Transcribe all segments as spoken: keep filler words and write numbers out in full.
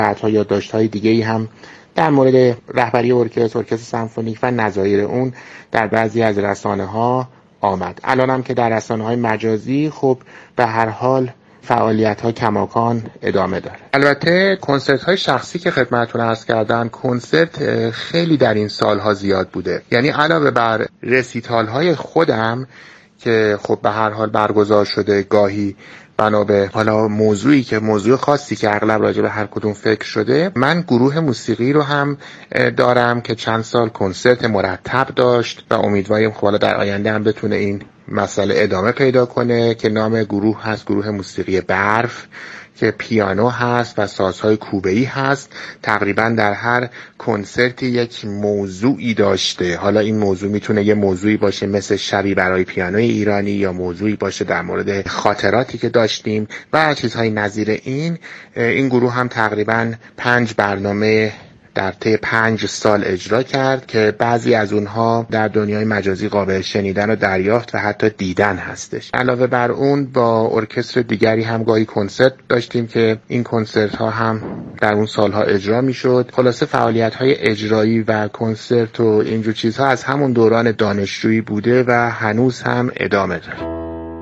بعدها یادداشت‌های دیگه‌ای هم در مورد رهبری ارکستر، ارکستر سمفونیک و نظایر اون در بعضی از رسانه‌ها آمد. الان هم که در رسانه‌های مجازی خب به هر حال فعالیت‌ها کماکان ادامه داره. البته کنسرت‌های شخصی که خدمتتون عرض کردم، کنسرت خیلی در این سال‌ها زیاد بوده. یعنی علاوه بر رسیتال‌های خودم که خب به هر حال برگزار شده، گاهی بنا به حالا موضوعی که موضوع خاصی که اغلب راجع به هر کدوم فکر شده، من گروه موسیقی رو هم دارم که چند سال کنسرت مرتب داشت و امیدواریم خب حالا در آینده هم بتونه این مسئله ادامه پیدا کنه که نام گروه هست گروه موسیقی برف که پیانو هست و سازهای کوبه‌ای هست. تقریبا در هر کنسرتی یک موضوعی داشته. حالا این موضوع میتونه یه موضوعی باشه مثل شبی برای پیانوی ایرانی، یا موضوعی باشه در مورد خاطراتی که داشتیم و چیزهای نظیر این. این گروه هم تقریبا پنج برنامه در طی پنج سال اجرا کرد که بعضی از اونها در دنیای مجازی قابل شنیدن و دریافت و حتی دیدن هستش. علاوه بر اون با ارکستر دیگری هم گاهی کنسرت داشتیم که این کنسرت ها هم در اون سالها اجرا می شد. خلاصه فعالیت های اجرایی و کنسرت و اینجور چیزها از همون دوران دانشجویی بوده و هنوز هم ادامه داره.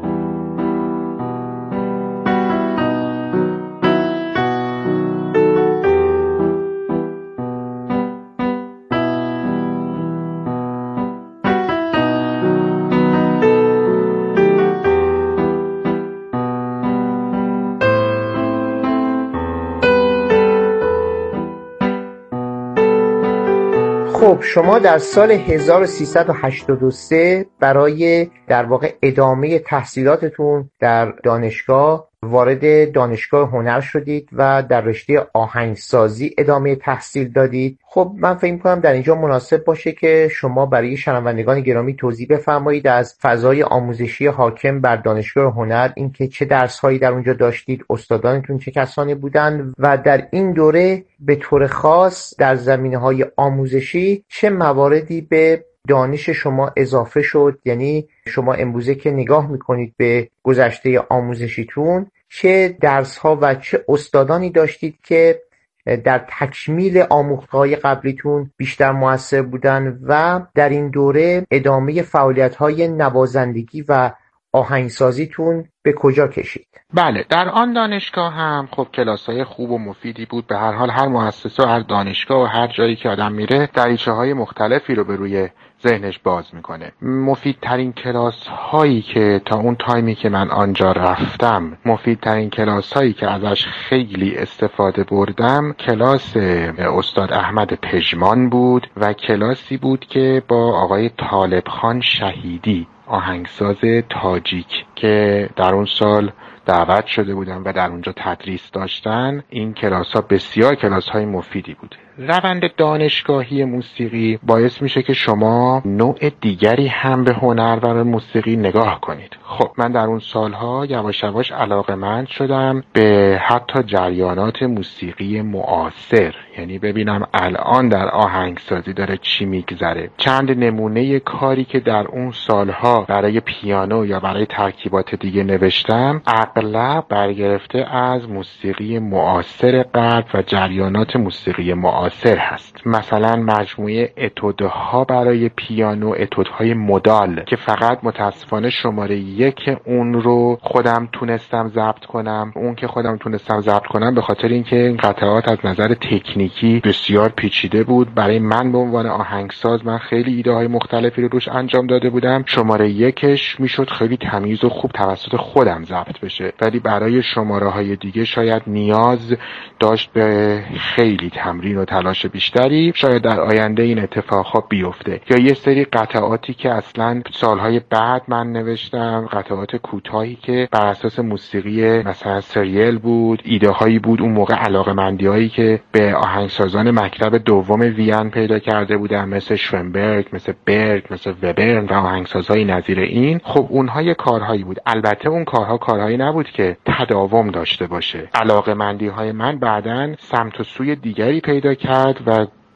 خب شما در سال هزار و سیصد و هشتاد و سه برای در واقع ادامه تحصیلاتتون در دانشگاه وارد دانشگاه هنر شدید و در رشته آهنگسازی ادامه تحصیل دادید. خب من فکر می‌کنم در اینجا مناسب باشه که شما برای شنوندگان گرامی توضیح بفرمایید از فضای آموزشی حاکم بر دانشگاه هنر، اینکه چه درس‌هایی در اونجا داشتید، استادانتون چه کسانی بودند و در این دوره به طور خاص در زمینه‌های آموزشی چه مواردی به دانش شما اضافه شد. یعنی شما امروزه که نگاه میکنید به گذشته آموزشیتون، چه درس‌ها و چه استادانی داشتید که در تکمیل آموخته‌های قبلیتون بیشتر مؤثر بودن و در این دوره ادامه فعالیت‌های نوازندگی و آهنگسازیتون به کجا کشید؟ بله، در آن دانشگاه هم خب کلاس‌های خوب و مفیدی بود. به هر حال هر مؤسسه و هر دانشگاه و هر جایی که آدم میره دریچه‌های مختلفی رو به روی ذهنش باز میکنه. مفیدترین کلاس هایی که تا اون تایمی که من آنجا رفتم، مفیدترین کلاس هایی که ازش خیلی استفاده بردم، کلاس استاد احمد پژمان بود و کلاسی بود که با آقای طالب خان شهیدی، آهنگساز تاجیک، که در اون سال دعوت شده بودن و در اونجا تدریس داشتن. این کلاس ها بسیار کلاس های مفیدی بود. روند دانشگاهی موسیقی باعث میشه که شما نوع دیگری هم به هنر و به موسیقی نگاه کنید. خب من در اون سالها یواش یواش علاقه‌مند شدم به حتی جریانات موسیقی معاصر، یعنی ببینم الان در آهنگسازی داره چی میگذره. چند نمونه کاری که در اون سالها برای پیانو یا برای ترکیبات دیگه نوشتم اغلب برگرفته از موسیقی معاصر غرب و جریانات موسیقی معاصر هست. مثلا مجموعه اتودها برای پیانو، اتودهای مودال که فقط متاسفانه شماره یک اون رو خودم تونستم ضبط کنم. اون که خودم تونستم ضبط کنم به خاطر اینکه این قطعات از نظر تکنیکی بسیار پیچیده بود. برای من به عنوان آهنگساز من خیلی ایده های مختلفی رو روش انجام داده بودم. شماره یکش میشد خیلی تمیز و خوب توسط خودم ضبط بشه، ولی برای شماره های دیگه شاید نیاز داشت به خیلی تمرین و تلاش بیشتری. شاید در آینده این اتفاقها بیفته. یا یه سری قطعاتی که اصلا سالهای بعد من نوشتم، قطعات کوتاهی که بر اساس موسیقی مثلا سریل بود، ایده هایی بود اون موقع، علاقه‌مندی هایی که به آهنگسازان مکتب دوم وین پیدا کرده بودن، مثل شوئنبرگ، مثل برگ، مثل وبرن و آهنگسازهای نظیر این. خب اونها یه کارهایی بود. البته اون کارها کارهایی نبود که تداوم داشته باشه. علاقه‌مندی های من بعداً سمت و سوی دیگری پیدا کرد و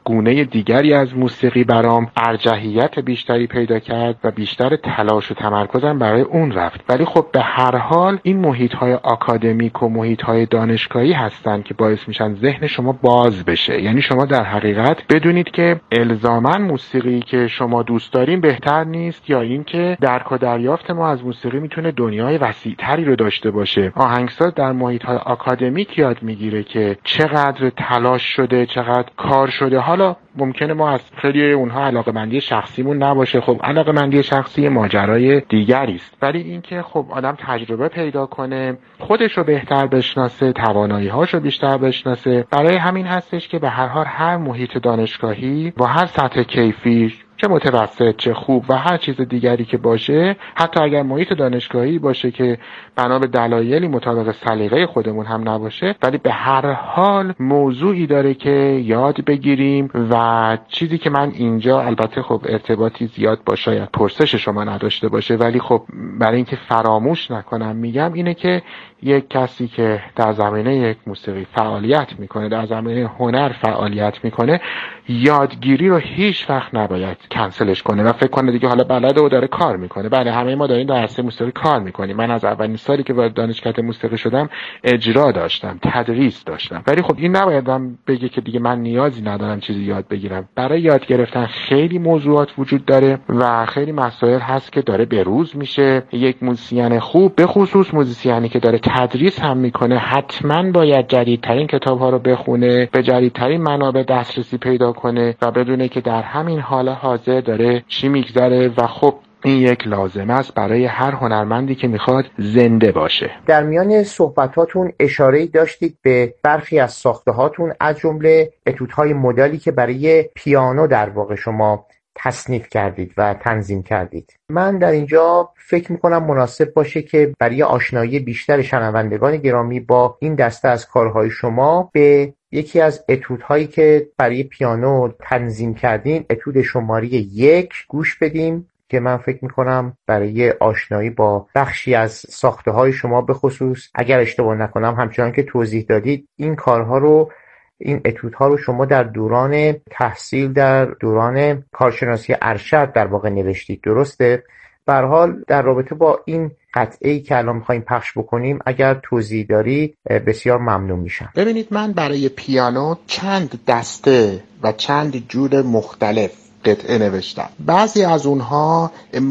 گونه دیگری از موسیقی برام ارجحیت بیشتری پیدا کرد و بیشتر تلاش و تمرکزم برای اون رفت. ولی خب به هر حال این محیط‌های آکادمیک و محیط‌های دانشگاهی هستن که باعث میشن ذهن شما باز بشه. یعنی شما در حقیقت بدونید که الزاماً موسیقی که شما دوست دارین بهتر نیست، یا اینکه درک و دریافت ما از موسیقی میتونه دنیای وسیع‌تری رو داشته باشه. آهنگساز در محیط‌های آکادمیک یاد میگیره که چقدر تلاش شده، چقدر کار شده. حالا ممکنه ما از خیلی اونها علاقه‌مندی شخصیمون نباشه، خب علاقه‌مندی شخصی ماجرای دیگری است، ولی اینکه خب آدم تجربه پیدا کنه، خودش رو بهتر بشناسه، توانایی‌هاش رو بیشتر بشناسه. برای همین هستش که به هر حال هر محیط دانشگاهی با هر سطح کیفی، چه متوسط چه خوب و هر چیز دیگری که باشه، حتی اگر محیط دانشگاهی باشه که بنا به دلایلی مطابق سلیقه خودمون هم نباشه، ولی به هر حال موضوعی داره که یاد بگیریم. و چیزی که من اینجا، البته خب ارتباطی زیاد با شاید پرسش شما نداشته باشه، ولی خب برای اینکه فراموش نکنم میگم، اینه که یک کسی که در زمینه یک موسیقی فعالیت میکنه، در زمینه هنر فعالیت میکنه، یادگیری رو هیچ وقت نباید کنسلش کنه و فکر کنه دیگه حالا بلده و داره کار میکنه. بله، همه ما داریم در عرصه موسیقی کار میکنیم. من از اولین سالی که وارد دانشکده موسیقی شدم اجرا داشتم، تدریس داشتم، ولی خب این نباید من بگه که دیگه من نیازی ندارم چیزی یاد بگیرم. برای یاد گرفتن خیلی موضوعات وجود داره و خیلی مسائل هست که داره بروز میشه. یک موزیسین خوب، به خصوص موزیسینی که داره تدریس هم میکنه، حتما باید جدیدترین کتاب ها رو بخونه، به جدیدترین منابع دسترسی پیدا کنه و بدونه که در همین حال حاضر داره چی میگذره. و خب این یک لازمه است برای هر هنرمندی که میخواد زنده باشه. در میان صحبتاتون اشاره‌ای داشتید به برخی از ساخته‌هاتون، از جمله اتودهای مدلی که برای پیانو در واقع شما تصنیف کردید و تنظیم کردید. من در اینجا فکر میکنم مناسب باشه که برای آشنایی بیشتر شنوندگان گرامی با این دسته از کارهای شما به یکی از اتودهایی که برای پیانو تنظیم کردین، اتود شماره یک، گوش بدیم که من فکر میکنم برای آشنایی با بخشی از ساخته های شما، به خصوص اگر اشتباه نکنم همچنان که توضیح دادید این کارها رو، این اتودها رو شما در دوران تحصیل، در دوران کارشناسی ارشد در واقع نوشتید، درسته؟ به هر حال در رابطه با این قطعه‌ای که الان می‌خوایم پخش بکنیم اگر توضیح دارید بسیار ممنون میشم. ببینید، من برای پیانو چند دسته و چند جور مختلف قطعه نوشتم. بعضی از اونها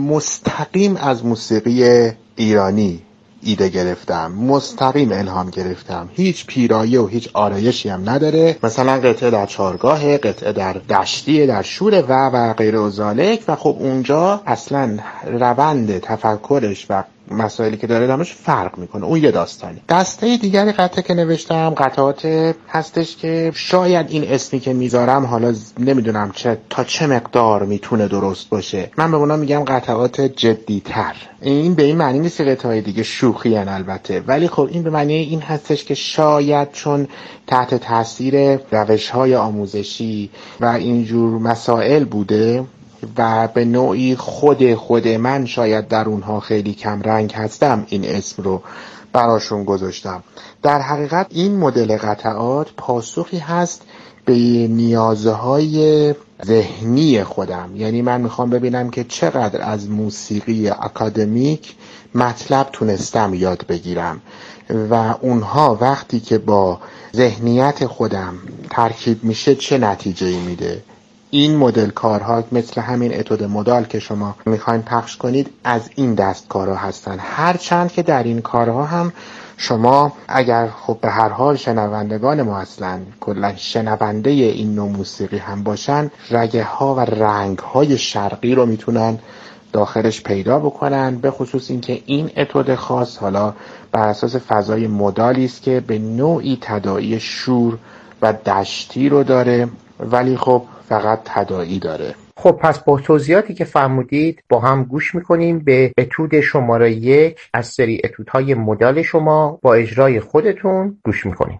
مستقیم از موسیقی ایرانی ایده گرفتم، مستقیم الهام گرفتم، هیچ پیرایه و هیچ آرایشی هم نداره. مثلا قطعه در چهارگاه، قطعه در دشتی، در شوره و و غیر و ذالک. و خب اونجا اصلا روند تفکرش و مسائلی که داره درمش فرق میکنه، اون یه داستانی. دسته دیگری قطعه که نوشتم قطعات هستش که شاید این اسمی که میذارم حالا نمیدونم چه تا چه مقدار میتونه درست باشه، من به اونا میگم قطعات جدی‌تر. این به این معنی نیست که قطعه‌های دیگه شوخی ان البته، ولی خب این به معنی این هستش که شاید چون تحت تاثیر روش‌های آموزشی و اینجور مسائل بوده و به نوعی خود خود من شاید در اونها خیلی کم رنگ هستم، این اسم رو براشون گذاشتم. در حقیقت این مدل قطعات پاسخی هست به نیازهای ذهنی خودم. یعنی من میخوام ببینم که چقدر از موسیقی اکادمیک مطلب تونستم یاد بگیرم و اونها وقتی که با ذهنیت خودم ترکیب میشه چه نتیجه‌ای میده. این مدل کارها مثل همین اتود مدال که شما میخواین پخش کنید از این دست کارها هستن. هرچند که در این کارها هم شما اگر خب به هر حال شنوندگان ما اصلا کلا شنونده این نوع موسیقی هم باشن، رگه ها و رنگ های شرقی رو میتونن داخلش پیدا بکنن. به خصوص اینکه این اتود خاص حالا بر اساس فضای مدالی است که به نوعی تداعی شور و دشتی رو داره، ولی خب فقط تداعی داره. خب پس با توضیحاتی که فرمودید با هم گوش میکنیم به اتود شماره یک از سری اتودهای مدال شما، با اجرای خودتون گوش میکنیم.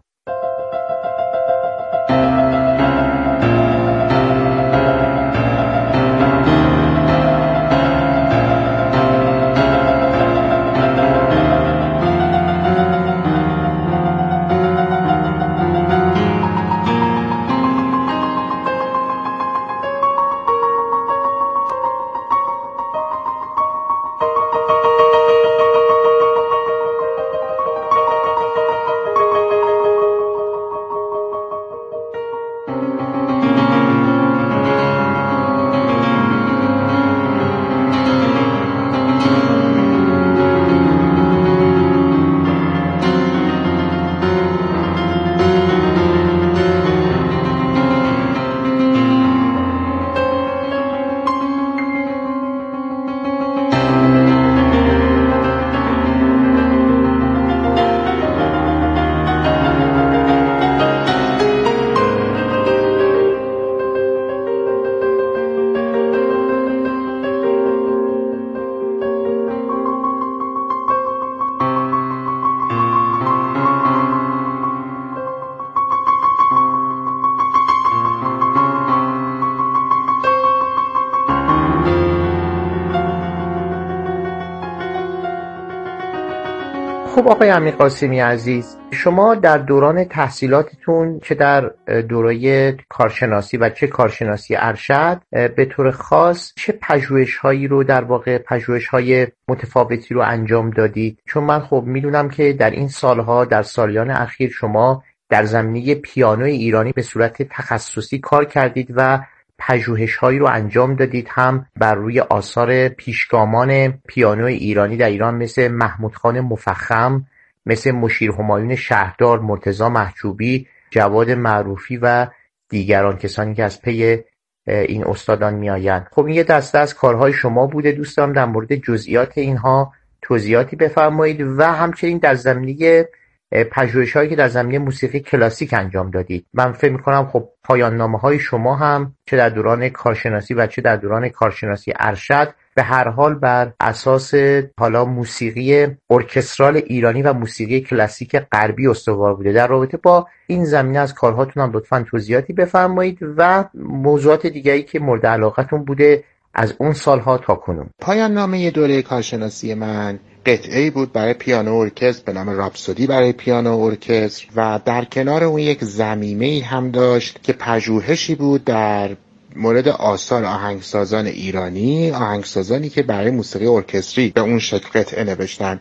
خب آقای امیر قاسمی عزیز، شما در دوران تحصیلاتتون چه در دوره کارشناسی و چه کارشناسی ارشد به طور خاص چه پژوهش‌هایی رو در واقع پژوهش‌های متفاوتی رو انجام دادید؟ چون من خب میدونم که در این سالها در سالیان اخیر شما در زمینه پیانو ایرانی به صورت تخصصی کار کردید و پژوهش‌هایی رو انجام دادید، هم بر روی آثار پیشگامان پیانو ایرانی در ایران مثل محمود خان مفخم، مثل مشیر همایون شهردار، مرتضی محجوبی، جواد معروفی و دیگران کسانی که از پی این استادان میآیند. خب این یه دسته از کارهای شما بوده. دوست دارم در مورد جزئیات اینها توضیحاتی بفرمایید و همچنین در زمینه پژوهش‌هایی که در زمینه موسیقی کلاسیک انجام دادید. من فکر می‌کنم خب پایان نامه‌های شما هم چه در دوران کارشناسی و چه در دوران کارشناسی ارشد به هر حال بر اساس حالا موسیقی ارکسترال ایرانی و موسیقی کلاسیک غربی استوار بوده. در رابطه با این زمینه از کارهاتون هم لطفاً توضیحاتی بفرمایید و موضوعات دیگری که مورد علاقتون بوده از اون سالها تا کنون. پایان نامه دوره کارشناسی من قطعه‌ای بود برای پیانو ارکستر به نام راپسودی برای پیانو ارکستر و در کنار اون یک ضمیمه‌ای هم داشت که پژوهشی بود در مورد آثار آهنگسازان ایرانی، آهنگسازانی که برای موسیقی ارکستری به اون شکل قطعه نوشتن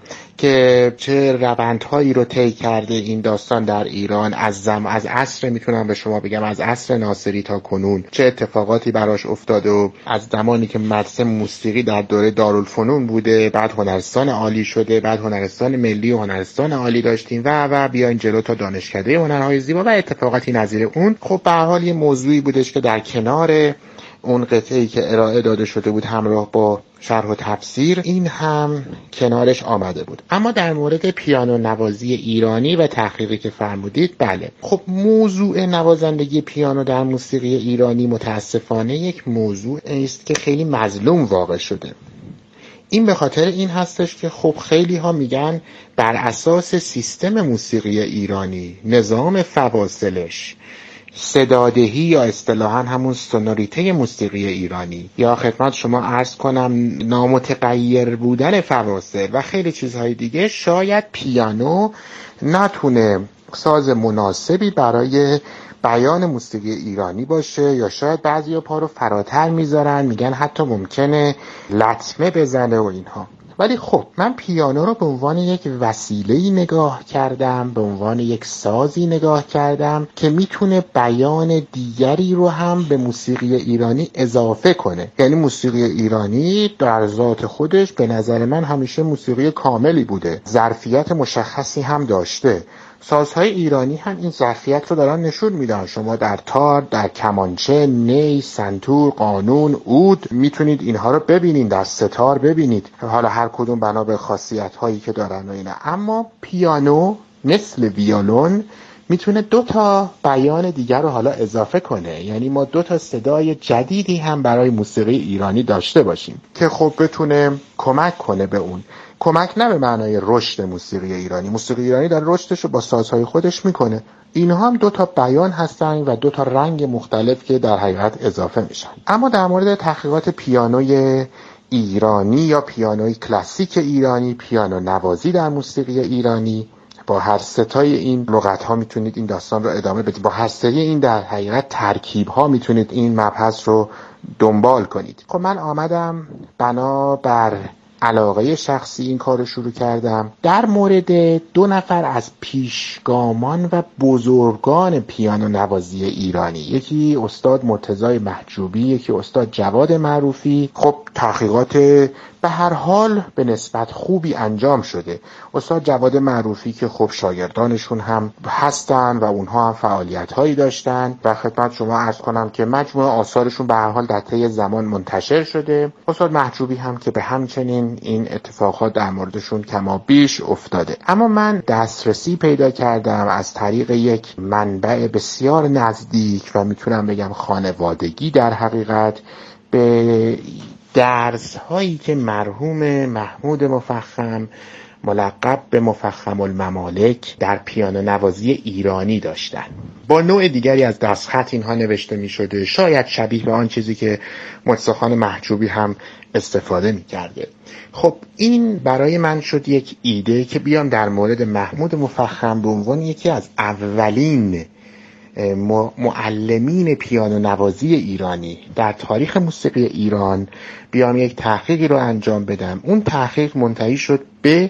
که چه روندهایی رو طی کرده این داستان در ایران از زم از عصر میتونم به شما بگم از عصر ناصری تا کنون چه اتفاقاتی براش افتاده و از زمانی که مدرسه موسیقی در دوره دارالفنون بوده، بعد هنرستان عالی شده، بعد هنرستان ملی و هنرستان عالی داشتیم و و بیاین جلو تا دانشکده هنرهای زیبا و اتفاقاتی نظیر اون. خب به هر حال یه موضوعی بودش که در کنار اون قطعه‌ای که ارائه داده شده بود همراه با شرح و تفسیر این هم کنارش آمده بود. اما در مورد پیانو نوازی ایرانی و تحقیقی که فرمودید، بله خب موضوع نوازندگی پیانو در موسیقی ایرانی متاسفانه یک موضوع است که خیلی مظلوم واقع شده. این به خاطر این هستش که خب خیلی ها میگن بر اساس سیستم موسیقی ایرانی، نظام فواصلش، صدادهی یا اصطلاحاً همون سونوریته موسیقی ایرانی یا خدمت شما عرض کنم نامتغیر بودن فواصل و خیلی چیزهای دیگه، شاید پیانو نتونه ساز مناسبی برای بیان موسیقی ایرانی باشه یا شاید بعضی ها پا رو فراتر میذارن میگن حتی ممکنه لطمه بزنه و اینها. ولی خب من پیانو رو به عنوان یک وسیله‌ای نگاه کردم، به عنوان یک سازی نگاه کردم که میتونه بیان دیگری رو هم به موسیقی ایرانی اضافه کنه. یعنی موسیقی ایرانی در ذات خودش به نظر من همیشه موسیقی کاملی بوده، ظرفیت مشخصی هم داشته. سازهای ایرانی هم این ظرفیت رو دارن نشون میدن. شما در تار، در کمانچه، نی، سنتور، قانون، عود میتونید اینها رو ببینید، در ستار ببینید، حالا هر کدوم بنا به خاصیت هایی که دارن و اینا. اما پیانو مثل ویولون میتونه دو تا بیان دیگر رو حالا اضافه کنه. یعنی ما دو تا صدای جدیدی هم برای موسیقی ایرانی داشته باشیم که خب بتونه کمک کنه به اون. کمک نه به معنای رشد موسیقی ایرانی، موسیقی ایرانی داره رشدش رو با سازهای خودش میکنه. اینها هم دو تا بیان هستن و دو تا رنگ مختلف که در حقیقت اضافه میشن. اما در مورد تحقیقات پیانوی ایرانی یا پیانوی کلاسیک ایرانی، پیانو نوازی در موسیقی ایرانی، با هر ستای این لغت ها میتونید این داستان رو ادامه بدید. با هر سری این در حقیقت ترکیب ها میتونید این مبحث رو دنبال کنید. خب من آمدم بنا بر علاقه شخصی این کار رو شروع کردم. در مورد دو نفر از پیشگامان و بزرگان پیانو نوازی ایرانی، یکی استاد مرتضی محجوبی، یکی استاد جواد معروفی، خب تحقیقات به هر حال به نسبت خوبی انجام شده. استاد جواد معروفی که خب شاگردانشون هم هستن و اونها هم فعالیت هایی داشتن و خدمت شما عرض کنم که مجموعه آثارشون به هر حال در طی زمان منتشر شده. استاد محجوبی هم که به همچنین این اتفاقات در موردشون کما بیش افتاده. اما من دسترسی پیدا کردم از طریق یک منبع بسیار نزدیک و میتونم بگم خانوادگی در حقیقت به درس هایی که مرحوم محمود مفخم ملقب به مفخم الممالک در پیانو نوازی ایرانی داشتند. با نوع دیگری از دستخط اینها نوشته می شده، شاید شبیه به آن چیزی که مرتضی محجوبی هم استفاده می کرده. خب این برای من شد یک ایده که بیام در مورد محمود مفخم به عنوان یکی از اولین معلمین پیانو نوازی ایرانی در تاریخ موسیقی ایران بیام یک تحقیقی رو انجام بدم. اون تحقیق منتهی شد به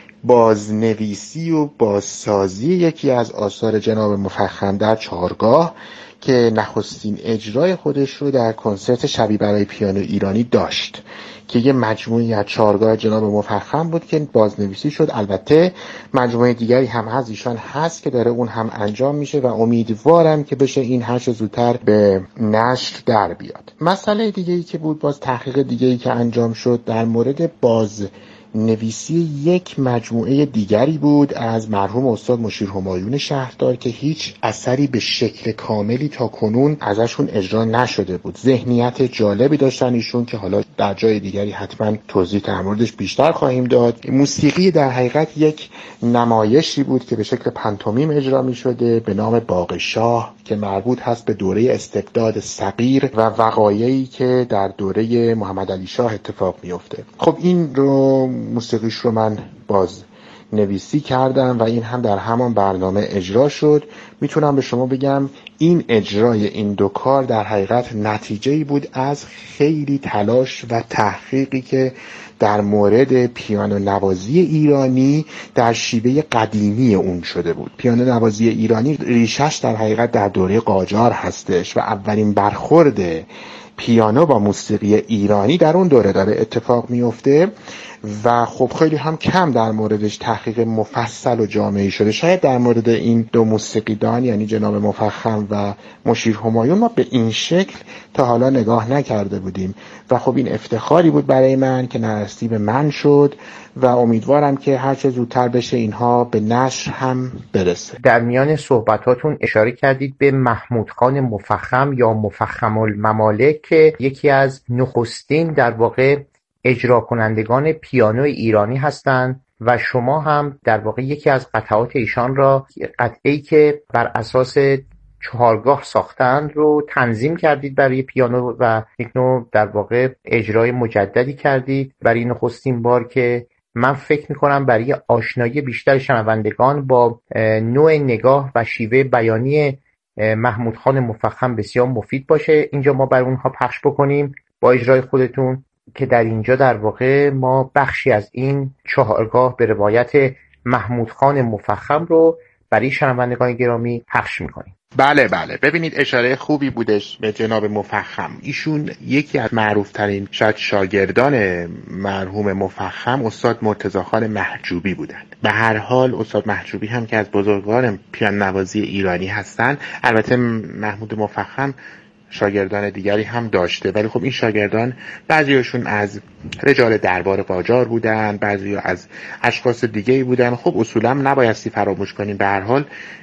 بازنویسی و بازسازی یکی از آثار جناب مفخم در چهارگاه که نخستین اجرای خودش رو در کنسرت شبی برای پیانو ایرانی داشت که یه مجموعی از چهارگاه جناب مفخم بود که بازنویسی شد. البته مجموعه دیگری هم از ایشان هست که داره اون هم انجام میشه و امیدوارم که بشه این هر چه زودتر به نشر در بیاد. مسئله دیگه‌ای که بود، باز تحقیق دیگه‌ای که انجام شد در مورد باز نویسی یک مجموعه دیگری بود از مرحوم استاد مشیر همایون شهردار که هیچ اثری به شکل کاملی تا کنون ازشون اجرا نشده بود. ذهنیت جالبی داشتن ایشون که حالا در جای دیگری حتما توضیح در موردش بیشتر خواهیم داد. موسیقی در حقیقت یک نمایشی بود که به شکل پانتومیم اجرا می شده به نام باغ شاه که مربوط هست به دوره استبداد صغیر و وقایعی که در دوره محمد علی شاه اتفاق میفته. خب این رو موسیقیش رو من باز نویسی کردم و این هم در همان برنامه اجرا شد. میتونم به شما بگم این اجرای این دو کار در حقیقت نتیجه‌ای بود از خیلی تلاش و تحقیقی که در مورد پیانو نوازی ایرانی در شیوه قدیمی اون شده بود. پیانو نوازی ایرانی ریشش در حقیقت در دوره قاجار هستش و اولین برخورد پیانو با موسیقی ایرانی در اون دوره داره اتفاق میفته و خب خیلی هم کم در موردش تحقیق مفصل و جامعی شده. شاید در مورد این دو موسیقیدان یعنی جناب مفخم و مشیر همایون ما به این شکل تا حالا نگاه نکرده بودیم و خب این افتخاری بود برای من که نصیب من شد و امیدوارم که هر چه زودتر بشه اینها به نشر هم برسه. در میان صحبتاتون اشاره کردید به محمود خان مفخم یا مفخم الممالک که یکی از نخستین در واقع اجرا کنندگان پیانو ایرانی هستند و شما هم در واقع یکی از قطعات ایشان را، قطعه‌ای که بر اساس چهارگاه ساختند رو تنظیم کردید برای پیانو و یک نوع در واقع اجرای مجددی کردید برای نخستین بار که من فکر میکنم برای آشنایی بیشتر شنوندگان با نوع نگاه و شیوه بیانی محمود خان مفخم بسیار مفید باشه اینجا ما برای اونها پخش بکنیم با اجرای خودتون که در اینجا در واقع ما بخشی از این چهارگاه به روایت محمود خان مفخم رو برای شنوندگان گرامی پخش میکنیم. بله بله ببینید اشاره خوبی بودش به جناب مفخم. ایشون یکی از معروفترین شاید شاگردان مرحوم مفخم استاد مرتضی خان محجوبی بودند. به هر حال استاد محجوبی هم که از بزرگان پیانو نوازی ایرانی هستند. البته محمود مفخم شاگردان دیگری هم داشته ولی خب این شاگردان بعضیاشون از رجال دربار قاجار بودن، بعضی از اشخاص دیگه‌ای بودن. خب اصولا نبایستی فراموش کنیم به هر حال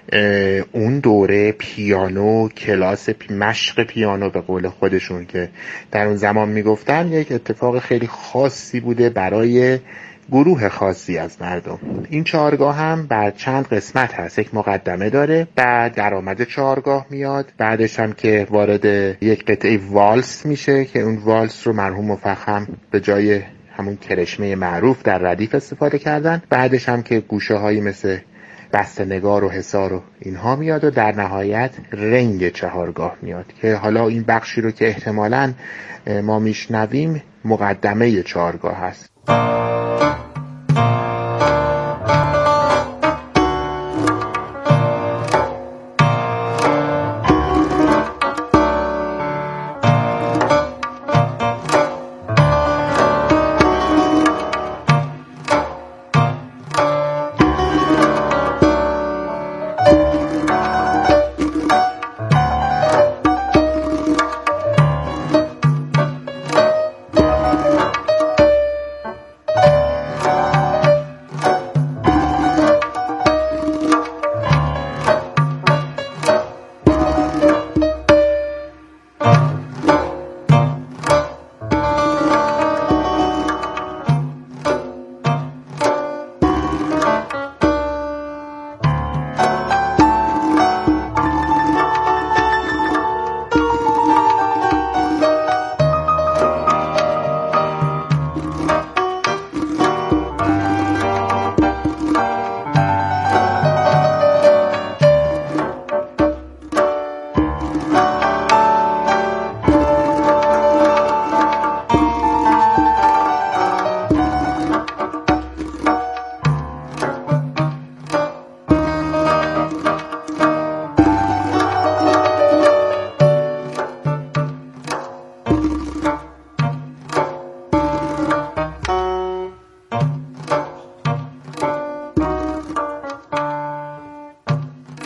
اون دوره پیانو، کلاس مشق پیانو به قول خودشون که در اون زمان میگفتن یک اتفاق خیلی خاصی بوده برای گروه خاصی از مردم. این چهارگاه هم بر چند قسمت هست. یک مقدمه داره، بعد درآمد چهارگاه میاد، بعدش هم که وارد یک قطعه والس میشه که اون والس رو مرحوم مفخم به جای همون کرشمه معروف در ردیف استفاده کردن، بعدش هم که گوشه هایی مثل بسته‌نگار و حصار و اینها میاد و در نهایت رنگ چهارگاه میاد که حالا این بخشی رو که احتمالاً ما میشنویم مقدمه چهارگاه هست.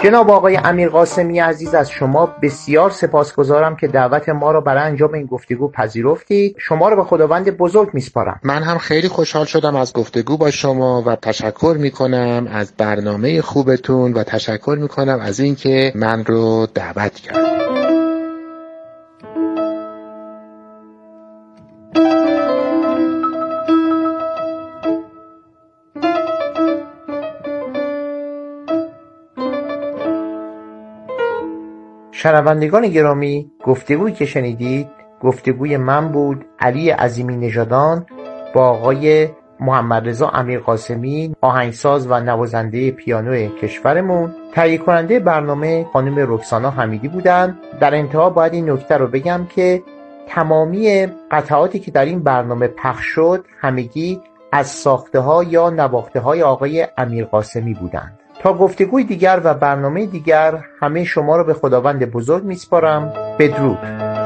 جناب آقای امیر قاسمی عزیز، از شما بسیار سپاسگزارم که دعوت ما را برای انجام این گفتگو پذیرفتید. شما را به خداوند بزرگ میسپارم. من هم خیلی خوشحال شدم از گفتگو با شما و تشکر میکنم از برنامه خوبتون و تشکر میکنم از اینکه من رو دعوت کردید. شنوندگان گرامی، گفتگویی که شنیدید گفتگوی من بود، علی عظیمی نژادان، با آقای محمد رضا امیر قاسمی، آهنگساز و نوازنده پیانو کشورمون. تهیه کننده برنامه خانم رکسانا حمیدی بودند. در انتها باید این نکته رو بگم که تمامی قطعاتی که در این برنامه پخش شد همگی از ساخته ها یا نواخته های آقای امیر قاسمی بودند. تا گفتگوی دیگر و برنامه دیگر همه شما را به خداوند بزرگ میسپارم. بدرود.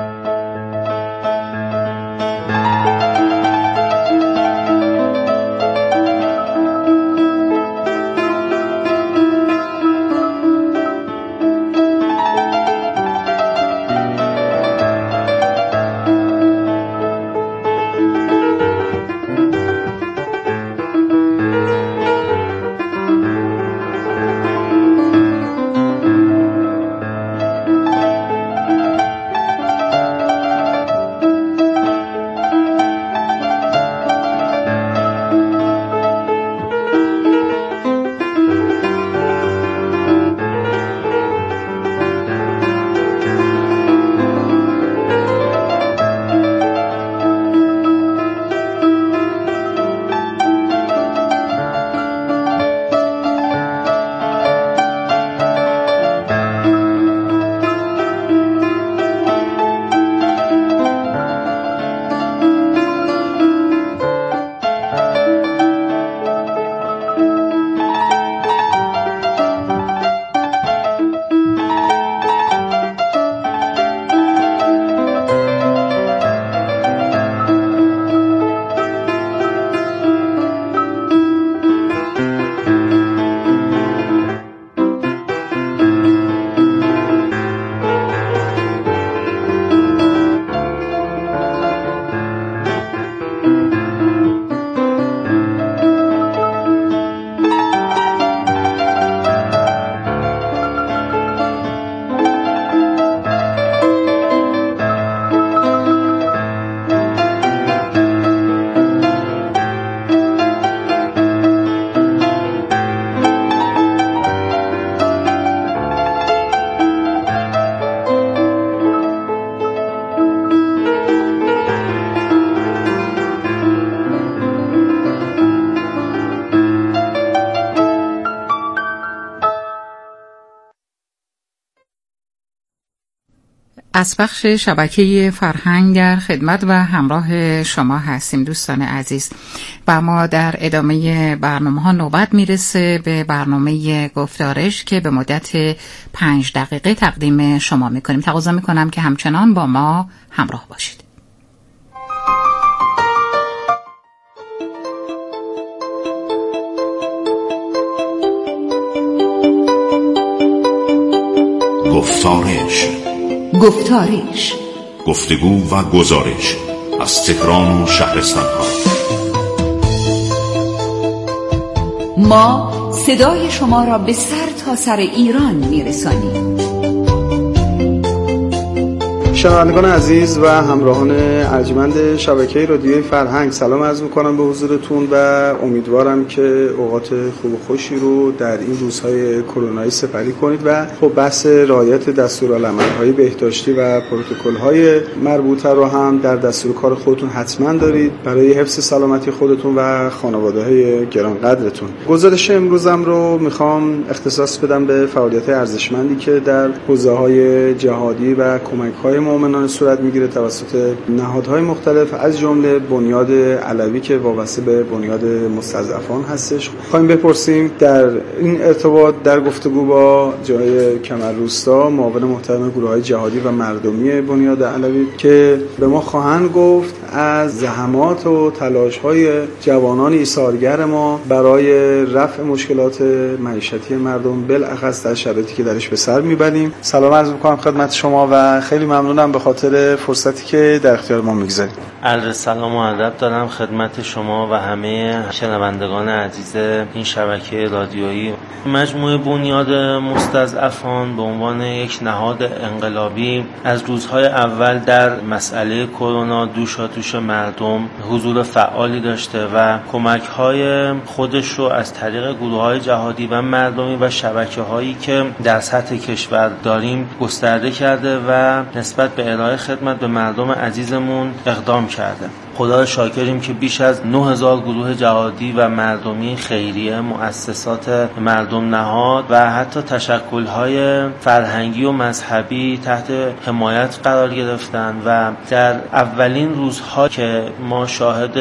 از بخش شبکه فرهنگ در خدمت و همراه شما هستیم دوستان عزیز و ما در ادامه برنامه ها نوبت میرسه به برنامه گفتارش که به مدت پنج دقیقه تقدیم شما میکنیم. تقاضا میکنم که همچنان با ما همراه باشید. گفتارش گفتارش گفتگو و گزارش از تهران و شهرستان ها. ما صدای شما را به سر تا سر ایران میرسانیم. شنوندگان عزیز و همراهان ارجمند شبکه رادیوی فرهنگ، سلام عرض می‌کنم به حضورتون و امیدوارم که اوقات خوب و خوشی رو در این روزهای کرونایی سپری کنید و خب بحث رعایت دستورالعمل‌های بهداشتی و پروتکل‌های مربوطه رو هم در دستور کار خودتون حتما دارید برای حفظ سلامتی خودتون و خانواده‌های گرانقدرتون. گزارش امروزم رو می‌خوام اختصاص بدم به فعالیت ارزشمندی که در حوزه‌های جهادی و کمک‌های مؤمنان صورت میگیره توسط نهادهای مختلف، از جمله بنیاد علوی که وابسته به بنیاد مستضعفان هستش. خواهیم بپرسیم در این ارتباط در گفتگو با جای کمرروستا معاون محترم گروه‌های جهادی و مردمی بنیاد علوی که به ما خواهند گفت از زحمات و تلاش‌های جوانان ایثارگر ما برای رفع مشکلات معیشتی مردم بالاخص در شرایطی که درش به سر میبریم. سلام عرض می‌کنم خدمت شما و خیلی ممنونم به خاطر فرصتی که در اختیار ما می‌گذارید. عرض سلام و ادب دارم خدمت شما و همه شنوندگان عزیز این شبکه رادیویی. مجموعه بنیاد مستضعفان به عنوان یک نهاد انقلابی از روزهای اول در مسئله کرونا دوشادوش مردم حضور فعالی داشته و کمک‌های خودش رو از طریق گروه‌های جهادی و مردمی و شبکه‌هایی که در سطح کشور داریم گسترده کرده و نسبت به ارائه خدمت به مردم عزیزمون اقدام کرده. خدا شاکریم که بیش از نه هزار گروه جهادی و مردمی خیریه، مؤسسات مردم نهاد و حتی تشکل‌های فرهنگی و مذهبی تحت حمایت قرار گرفتن و در اولین روزها که ما شاهد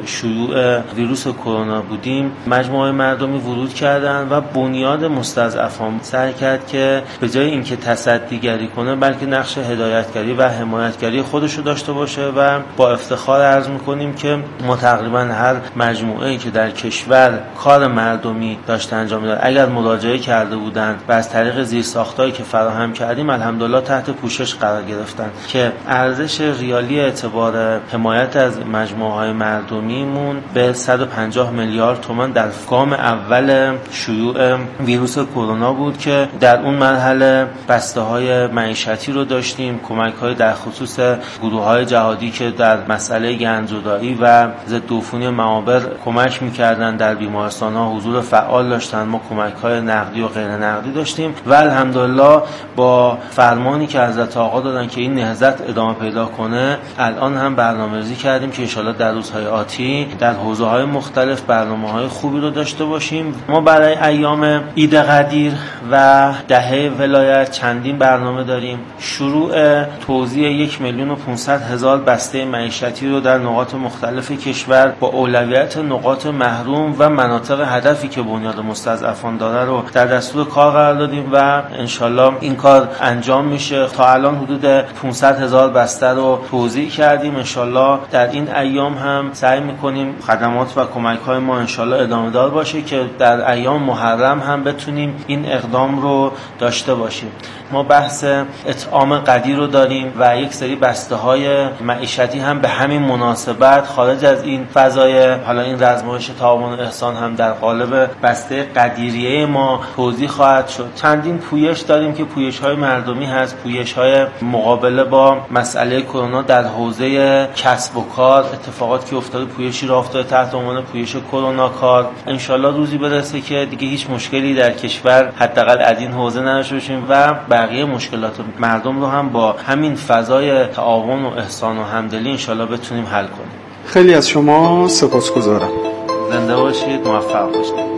شیوع ویروس کرونا بودیم مجموعه مردمی ورود کردند و بنیاد مستضعفان سعی کرد که به جای اینکه تصدیگری کنه بلکه نقش هدایتگری و حمایتگری خودش رو داشته باشه و با افتخار عرض میکنیم که ما تقریبا هر مجموعه‌ای که در کشور کار مردمی داشته انجام میداد اگر مراجعه کرده بودند و از طریق زیرساختایی که فراهم کردیم الحمدلله تحت پوشش قرار گرفتن که ارزش ریالی اعتبار حمایت از مجموعه‌های مردمیمون به صد و پنجاه میلیارد تومان در گام اول شیوع ویروس کرونا بود که در اون مرحله بسته‌های معیشتی رو داشتیم، کمک‌های در خصوص گروه‌های جهادی که در مسئله گندزدایی و ضد عفونی معابر کمک می‌کردن در بیمارستان‌ها حضور فعال داشتن. ما کمک‌های نقدی و غیر نقدی داشتیم و الحمدلله با فرمانی که حضرت آقا دادن که این نهضت ادامه پیدا کنه الان هم برنامه‌ریزی کردیم که ان شاءالله در روزهای آتی در حوزه‌های مختلف برنامه‌های خوبی رو داشته باشیم. ما برای ایام عید قدیر و دهه ولایت چندین برنامه داریم. شروع توزیع یک میلیون و پانصد هزار بسته معیشتی رو در نقاط مختلف کشور با اولویت نقاط محروم و مناطق هدفی که بنیاد مستضعفان داره رو در دستور کار قرار دادیم و انشالله این کار انجام میشه. تا الان حدود پانصد هزار بسته رو توزیع کردیم. انشالله در این ایام هم سعی میکنیم خدمات و کمک‌های ما انشالله ادامه دار باشه که در ایام محرم هم بتونیم این اقدام رو داشته باشیم. ما بحث اطعام قدیر رو داریم و یک سری بسته‌های معیشتی هم به همین مناسبت خارج از این فضای حالا این رزمایش تعاون و احسان هم در قالب بسته قدیریه ما توزیع خواهد شد. چندین پویش داریم که پویش‌های مردمی هست، پویش‌های مقابله با مسئله کرونا در حوزه کسب و کار، اتفاقاتی که افتاده پویشی راه افتاده تحت عنوان پویش کرونا کار. ان شاءالله روزی برسه که دیگه هیچ مشکلی در کشور حداقل از این حوزه نداشته باشیم و بقیه مشکلات مردم رو هم با همین فضای تعاون و احسان و همدلی ان شاءالله بتونیم حل کنیم. خیلی از شما سپاسگزارم. زنده باشید، موفق باشید.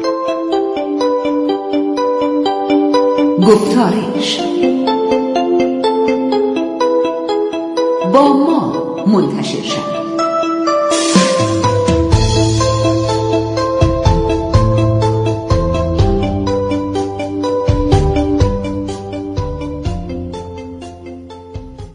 گفتارش با ما منتشر شد.